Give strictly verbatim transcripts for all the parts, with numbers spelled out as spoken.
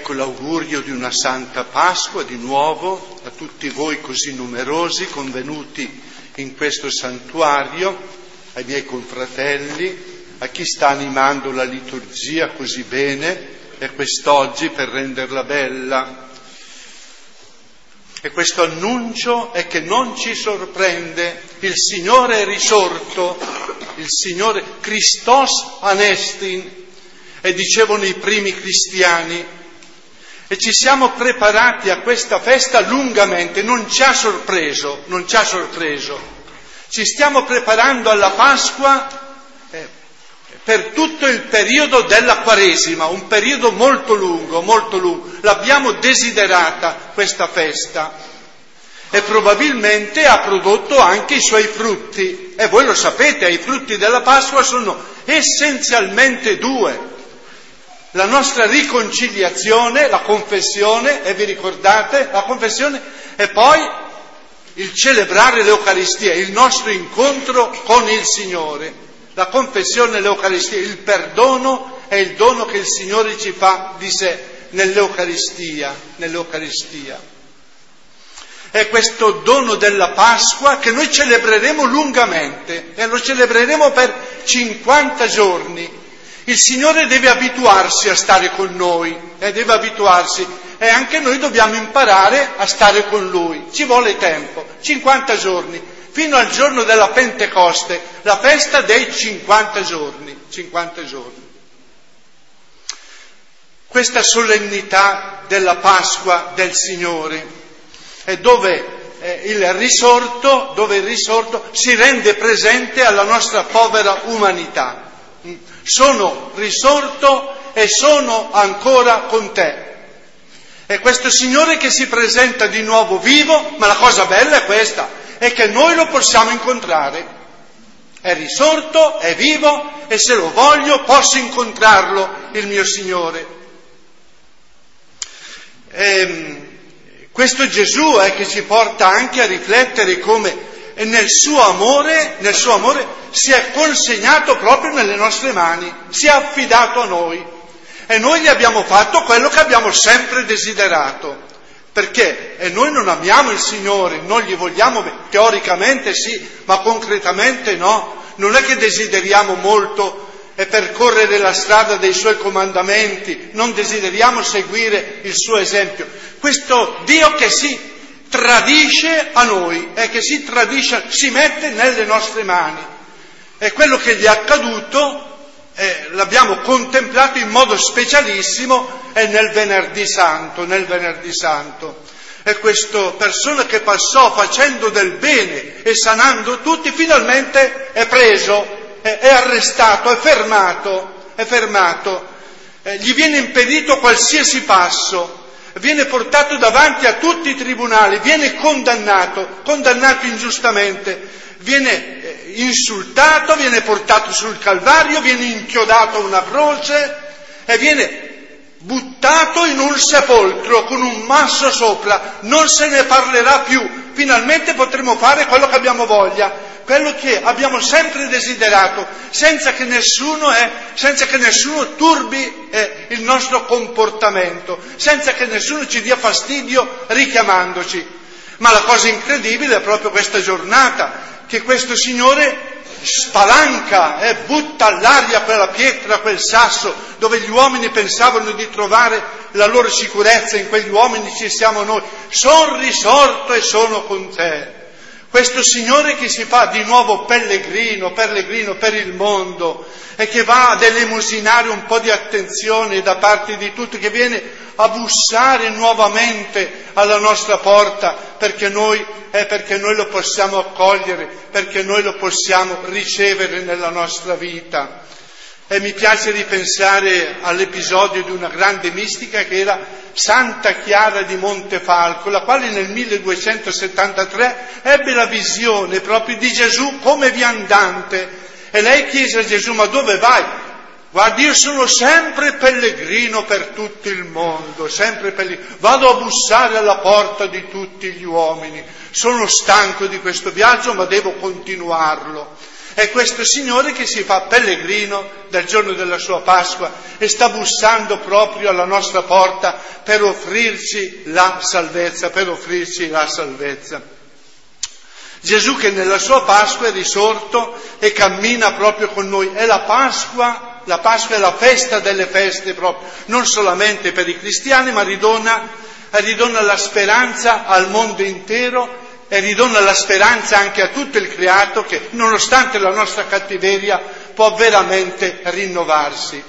Ecco l'augurio di una Santa Pasqua di nuovo a tutti voi così numerosi convenuti in questo santuario, ai miei confratelli, a chi sta animando la liturgia così bene e quest'oggi per renderla bella. E questo annuncio è che non ci sorprende, il Signore è risorto, il Signore Christos anestin, e dicevano i primi cristiani. E ci siamo preparati a questa festa lungamente, non ci ha sorpreso, non ci ha sorpreso. Ci stiamo preparando alla Pasqua eh, per tutto il periodo della Quaresima, un periodo molto lungo, molto lungo. L'abbiamo desiderata questa festa e probabilmente ha prodotto anche i suoi frutti. E voi lo sapete, i frutti della Pasqua sono essenzialmente due. La nostra riconciliazione, la confessione, e vi ricordate, la confessione, e poi il celebrare l'Eucaristia, il nostro incontro con il Signore. La confessione e l'Eucaristia, il perdono è il dono che il Signore ci fa di sé nell'Eucaristia, nell'Eucaristia. È questo dono della Pasqua che noi celebreremo lungamente e lo celebreremo per cinquanta giorni. Il Signore deve abituarsi a stare con noi, eh, deve abituarsi, e anche noi dobbiamo imparare a stare con Lui. Ci vuole tempo, cinquanta giorni, fino al giorno della Pentecoste, la festa dei cinquanta giorni, cinquanta giorni. Questa solennità della Pasqua del Signore è dove eh, il risorto, dove il risorto si rende presente alla nostra povera umanità. Sono risorto e sono ancora con te. È questo Signore che si presenta di nuovo vivo, ma la cosa bella è questa, è che noi lo possiamo incontrare. È risorto, è vivo, e se lo voglio posso incontrarlo, il mio Signore. E questo Gesù è che ci porta anche a riflettere come e nel suo amore, nel suo amore si è consegnato proprio nelle nostre mani, si è affidato a noi e noi gli abbiamo fatto quello che abbiamo sempre desiderato, perché e noi non amiamo il Signore, non gli vogliamo, teoricamente sì, ma concretamente no, non è che desideriamo molto e percorrere la strada dei Suoi comandamenti, non desideriamo seguire il Suo esempio. Questo Dio che si tradisce a noi, e che si tradisce, si mette nelle nostre mani. E quello che gli è accaduto, eh, l'abbiamo contemplato in modo specialissimo, è nel Venerdì Santo, nel Venerdì Santo. È questa persona che passò facendo del bene e sanando tutti, finalmente è preso, è, è arrestato, è fermato, è fermato. Eh, gli viene impedito qualsiasi passo. Viene portato davanti a tutti i tribunali, viene condannato, condannato ingiustamente, viene insultato, viene portato sul Calvario, viene inchiodato a una croce e viene buttato in un sepolcro con un masso sopra. Non se ne parlerà più. Finalmente potremo fare quello che abbiamo voglia, quello che abbiamo sempre desiderato, senza che nessuno, è, senza che nessuno turbi eh, il nostro comportamento, senza che nessuno ci dia fastidio richiamandoci. Ma la cosa incredibile è proprio questa giornata, che questo Signore spalanca e eh, butta all'aria quella pietra, quel sasso, dove gli uomini pensavano di trovare la loro sicurezza. In quegli uomini ci siamo noi. Son risorto e sono con te. Questo Signore che si fa di nuovo pellegrino, pellegrino per il mondo e che va ad elemosinare un po' di attenzione da parte di tutti, che viene a bussare nuovamente alla nostra porta perché noi, eh, perché noi lo possiamo accogliere, perché noi lo possiamo ricevere nella nostra vita. E mi piace ripensare all'episodio di una grande mistica che era Santa Chiara di Montefalco, la quale nel milleduecentosettantatré ebbe la visione proprio di Gesù come viandante. E lei chiese a Gesù: ma dove vai? Guardi, io sono sempre pellegrino per tutto il mondo, sempre pellegrino. Vado a bussare alla porta di tutti gli uomini. Sono stanco di questo viaggio, ma devo continuarlo. È questo Signore che si fa pellegrino dal giorno della sua Pasqua e sta bussando proprio alla nostra porta per offrirci la salvezza, per offrirci la salvezza. Gesù che nella sua Pasqua è risorto e cammina proprio con noi. È la Pasqua, la Pasqua è la festa delle feste proprio, non solamente per i cristiani, ma ridona, ridona la speranza al mondo intero e ridona la speranza anche a tutto il creato che, nonostante la nostra cattiveria, può veramente rinnovarsi.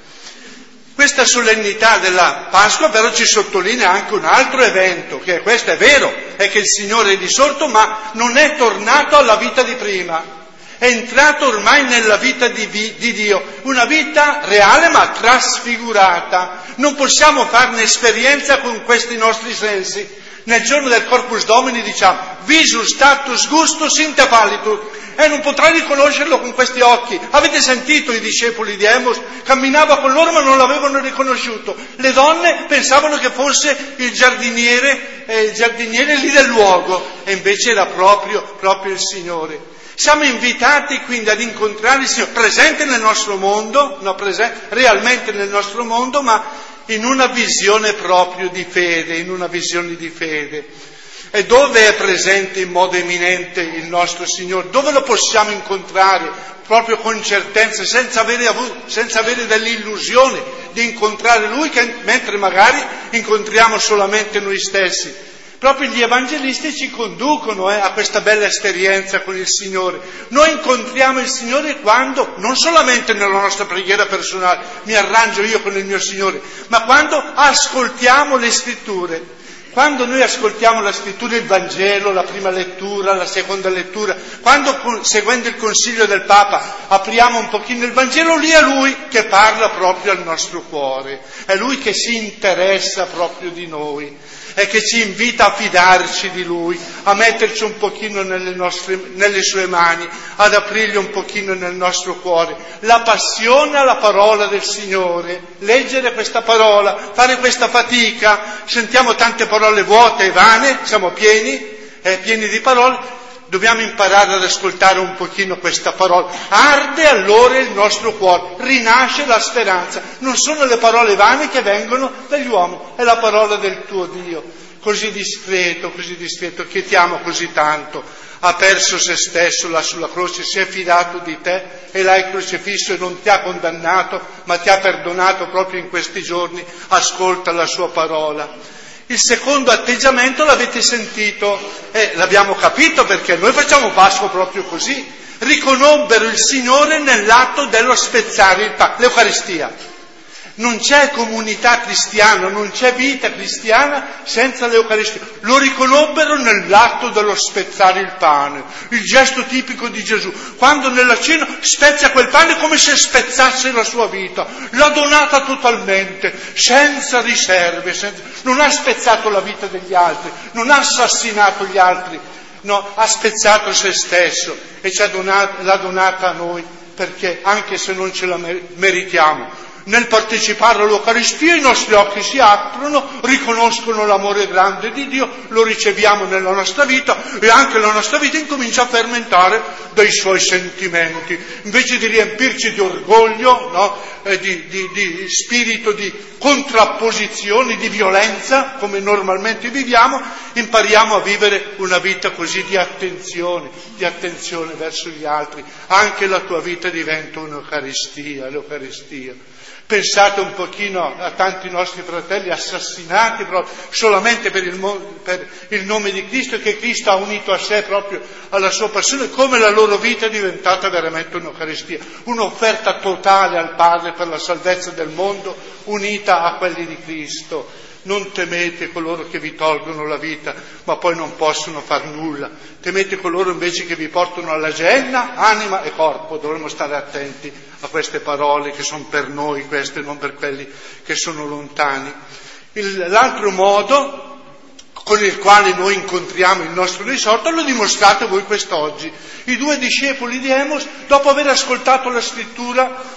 Questa solennità della Pasqua però ci sottolinea anche un altro evento, che questo è vero, è che il Signore è risorto, ma non è tornato alla vita di prima, è entrato ormai nella vita di, di Dio, una vita reale ma trasfigurata. Non possiamo farne esperienza con questi nostri sensi. Nel giorno del Corpus Domini diciamo visus status gustus inte pallitur, e non potrai riconoscerlo con questi occhi. Avete sentito i discepoli di Emos? Camminava con loro ma non l'avevano riconosciuto. Le donne pensavano che fosse il giardiniere, eh, il giardiniere lì del luogo, e invece era proprio, proprio il Signore. Siamo invitati quindi ad incontrare il Signore presente nel nostro mondo, no, presente, realmente nel nostro mondo, ma in una visione proprio di fede, in una visione di fede. E dove è presente in modo eminente il nostro Signore? Dove lo possiamo incontrare proprio con certezza, senza avere, avuto, senza avere dell'illusione di incontrare Lui, che, mentre magari incontriamo solamente noi stessi? Proprio gli evangelisti ci conducono eh, a questa bella esperienza con il Signore. Noi incontriamo il Signore quando, non solamente nella nostra preghiera personale, mi arrangio io con il mio Signore, ma quando ascoltiamo le Scritture. Quando noi ascoltiamo la Scrittura, il Vangelo, la prima lettura, la seconda lettura, quando seguendo il consiglio del Papa apriamo un pochino il Vangelo, lì è Lui che parla proprio al nostro cuore, è Lui che si interessa proprio di noi e che ci invita a fidarci di Lui, a metterci un pochino nelle nostre, nelle sue mani, ad aprirgli un pochino nel nostro cuore. La passione alla parola del Signore, leggere questa parola, fare questa fatica, sentiamo tante parole vuote e vane, siamo pieni, eh, pieni di parole, dobbiamo imparare ad ascoltare un pochino questa parola. Arde allora il nostro cuore, rinasce la speranza. Non sono le parole vane che vengono dagli uomini, è la parola del tuo Dio, così discreto, così discreto, che ti ama così tanto, ha perso se stesso là sulla croce, si è fidato di te e l'hai crocifisso e non ti ha condannato, ma ti ha perdonato proprio in questi giorni. Ascolta la sua parola. Il secondo atteggiamento l'avete sentito e eh, l'abbiamo capito, perché noi facciamo Pasqua proprio così. Riconobbero il Signore nell'atto dello spezzare il pane, l'Eucaristia. Non c'è comunità cristiana, non c'è vita cristiana senza l'Eucaristia. Lo riconobbero nell'atto dello spezzare il pane, il gesto tipico di Gesù. Quando nella cena spezza quel pane come se spezzasse la sua vita, l'ha donata totalmente, senza riserve, senza... non ha spezzato la vita degli altri, non ha assassinato gli altri, no, ha spezzato se stesso e ci ha donato, l'ha donata a noi, perché anche se non ce la meritiamo, nel partecipare all'Eucaristia i nostri occhi si aprono, riconoscono l'amore grande di Dio, lo riceviamo nella nostra vita e anche la nostra vita incomincia a fermentare dei suoi sentimenti. Invece di riempirci di orgoglio, no, eh, di, di, di spirito di contrapposizioni, di violenza, come normalmente viviamo, impariamo a vivere una vita così di attenzione, di attenzione verso gli altri. Anche la tua vita diventa un'Eucaristia, l'Eucaristia. Pensate un pochino a tanti nostri fratelli assassinati proprio solamente per il, per il nome di Cristo, che Cristo ha unito a sé proprio alla sua passione, come la loro vita è diventata veramente un'Eucaristia, un'offerta totale al Padre per la salvezza del mondo, unita a quelli di Cristo. Non temete coloro che vi tolgono la vita, ma poi non possono far nulla. Temete coloro invece che vi portano alla genna, anima e corpo. Dovremmo stare attenti a queste parole che sono per noi, queste non per quelli che sono lontani. Il, l'altro modo con il quale noi incontriamo il nostro risorto lo dimostrate voi quest'oggi. I due discepoli di Emos, dopo aver ascoltato la scrittura,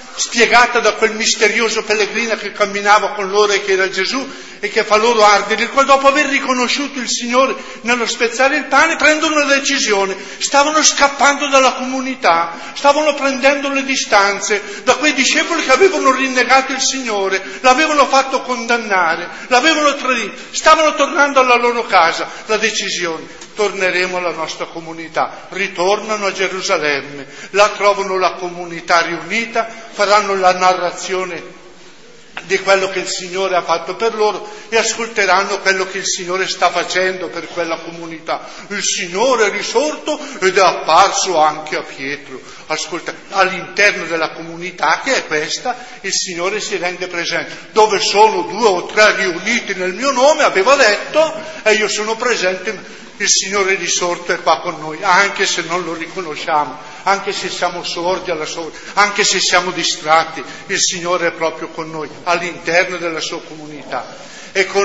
spiegata da quel misterioso pellegrino che camminava con loro e che era Gesù e che fa loro ardere, il quale dopo aver riconosciuto il Signore nello spezzare il pane prendono una decisione, stavano scappando dalla comunità, stavano prendendo le distanze da quei discepoli che avevano rinnegato il Signore, l'avevano fatto condannare, l'avevano tradito, stavano tornando alla loro casa. La decisione: torneremo alla nostra comunità. Ritornano a Gerusalemme, là trovano la comunità riunita, faranno la narrazione di quello che il Signore ha fatto per loro e ascolteranno quello che il Signore sta facendo per quella comunità. Il Signore è risorto ed è apparso anche a Pietro. Ascolta, all'interno della comunità che è questa, il Signore si rende presente. Dove sono due o tre riuniti nel mio nome, aveva detto, e io sono presente. Il Signore risorto è qua con noi, anche se non lo riconosciamo, anche se siamo sordi alla sua, anche se siamo distratti, il Signore è proprio con noi, all'interno della sua comunità. E con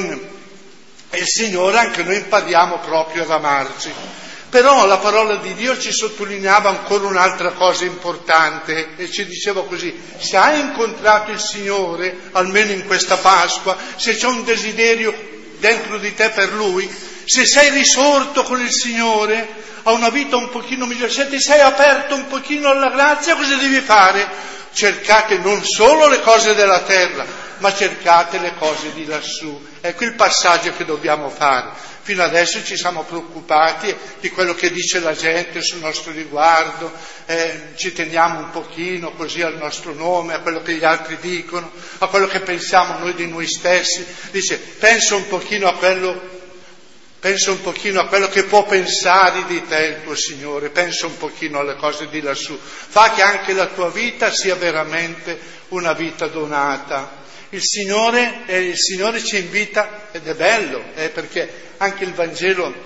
il Signore anche noi impariamo proprio ad amarci. Però la parola di Dio ci sottolineava ancora un'altra cosa importante e ci diceva così: se hai incontrato il Signore, almeno in questa Pasqua, se c'è un desiderio dentro di te per Lui, se sei risorto con il Signore a una vita un pochino migliore, se ti sei aperto un pochino alla grazia, cosa devi fare? Cercate non solo le cose della terra, ma cercate le cose di lassù. Ecco il passaggio che dobbiamo fare. Fino adesso ci siamo preoccupati di quello che dice la gente sul nostro riguardo, eh, ci teniamo un pochino così al nostro nome, a quello che gli altri dicono, a quello che pensiamo noi di noi stessi. Dice, pensa un pochino a quello Pensa un pochino a quello che può pensare di te il tuo Signore, pensa un pochino alle cose di lassù, fa che anche la tua vita sia veramente una vita donata. Il Signore, eh, il Signore ci invita, ed è bello, eh, perché anche il Vangelo,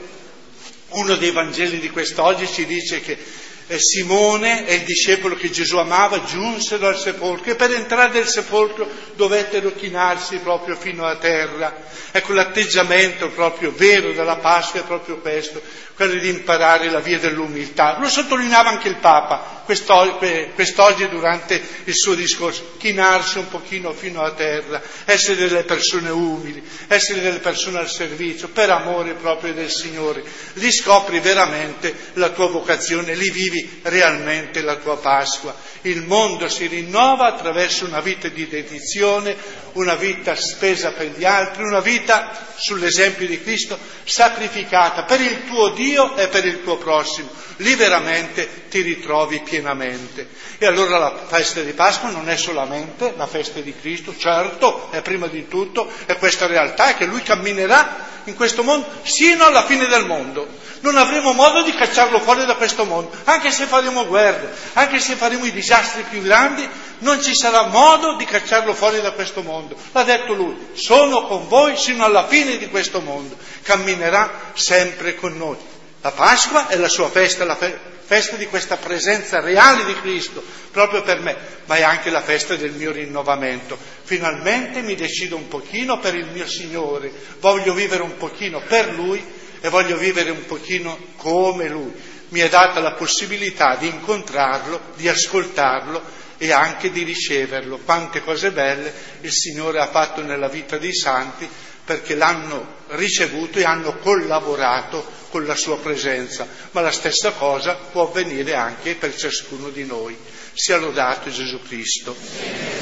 uno dei Vangeli di quest'oggi ci dice che eh, Simone e il discepolo che Gesù amava giunsero al sepolcro e per entrare nel sepolcro dovettero chinarsi proprio fino a terra. Ecco, l'atteggiamento proprio vero della Pasqua è proprio questo, quello di imparare la via dell'umiltà. Lo sottolineava anche il Papa quest'oggi durante il suo discorso: chinarsi un pochino fino a terra, essere delle persone umili, essere delle persone al servizio, per amore proprio del Signore. Lì scopri veramente la tua vocazione, lì vivi realmente la tua Pasqua. Il mondo si rinnova attraverso una vita di dedizione, una vita spesa per gli altri, una vita, sull'esempio di Cristo, sacrificata per il tuo Dio e per il tuo prossimo. Lì veramente ti ritrovi pienamente. E allora la festa di Pasqua non è solamente la festa di Cristo, certo, è prima di tutto, è questa realtà che Lui camminerà in questo mondo sino alla fine del mondo. Non avremo modo di cacciarlo fuori da questo mondo, anche se faremo guerre, anche se faremo i disastri più grandi, non ci sarà modo di cacciarlo fuori da questo mondo. L'ha detto Lui: sono con voi sino alla fine di questo mondo, camminerà sempre con noi. La Pasqua è la sua festa, la fe- festa di questa presenza reale di Cristo, proprio per me, ma è anche la festa del mio rinnovamento. Finalmente mi decido un pochino per il mio Signore, voglio vivere un pochino per Lui e voglio vivere un pochino come Lui. Mi è data la possibilità di incontrarlo, di ascoltarlo e anche di riceverlo. Quante cose belle il Signore ha fatto nella vita dei santi, perché l'hanno ricevuto e hanno collaborato con la sua presenza. Ma la stessa cosa può avvenire anche per ciascuno di noi. Sia lodato Gesù Cristo.